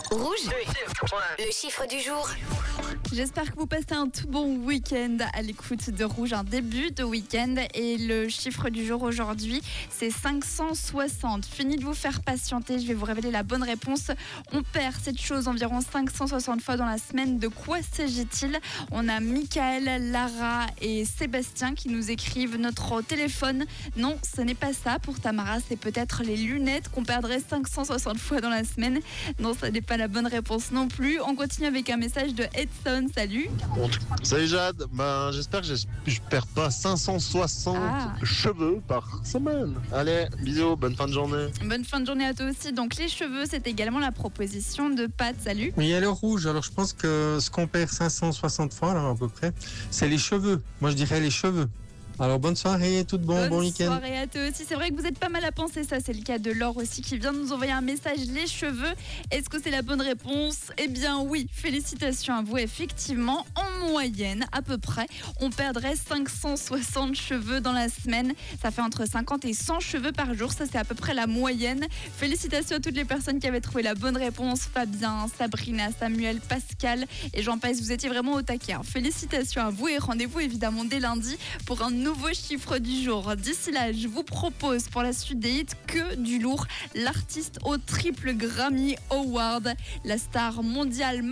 Rouge, le chiffre du jour. J'espère que vous passez un tout bon week-end à l'écoute de Rouge, un début de week-end. Et le chiffre du jour aujourd'hui, c'est 560. Fini de vous faire patienter, je vais vous révéler la bonne réponse. On perd cette chose environ 560 fois dans la semaine. De quoi s'agit-il ? On a Michael, Lara et Sébastien qui nous écrivent notre téléphone. Non, ce n'est pas ça. Pour Tamara, c'est peut-être les lunettes qu'on perdrait 560 fois dans la semaine. Non, ça n'est pas la bonne réponse non plus. On continue avec un message de Edson. Salut. Salut Jade, j'espère que je perds pas 560 cheveux par semaine. Allez, bisous, bonne fin de journée. Bonne fin de journée à toi aussi. Donc les cheveux, c'est également la proposition de Pat. Salut. Oui, alors Rouge, alors je pense que ce qu'on perd 560 fois là, à peu près, c'est les cheveux. Moi je dirais les cheveux. Alors bonne soirée, tout bon week-end. Bonne soirée à toi aussi. C'est vrai que vous êtes pas mal à penser ça. C'est le cas de Laure aussi qui vient de nous envoyer un message. Les cheveux, est-ce que c'est la bonne réponse ? Eh bien oui, félicitations à vous. Effectivement, en moyenne, à peu près, on perdrait 560 cheveux dans la semaine. Ça fait entre 50 et 100 cheveux par jour. Ça, c'est à peu près la moyenne. Félicitations à toutes les personnes qui avaient trouvé la bonne réponse. Fabien, Sabrina, Samuel, Pascal et j'en passe. Vous étiez vraiment au taquet. Félicitations à vous et rendez-vous évidemment dès lundi pour un nouveau chiffre du jour. D'ici là, je vous propose pour la suite des hits que du lourd. L'artiste au triple Grammy Award, la star mondiale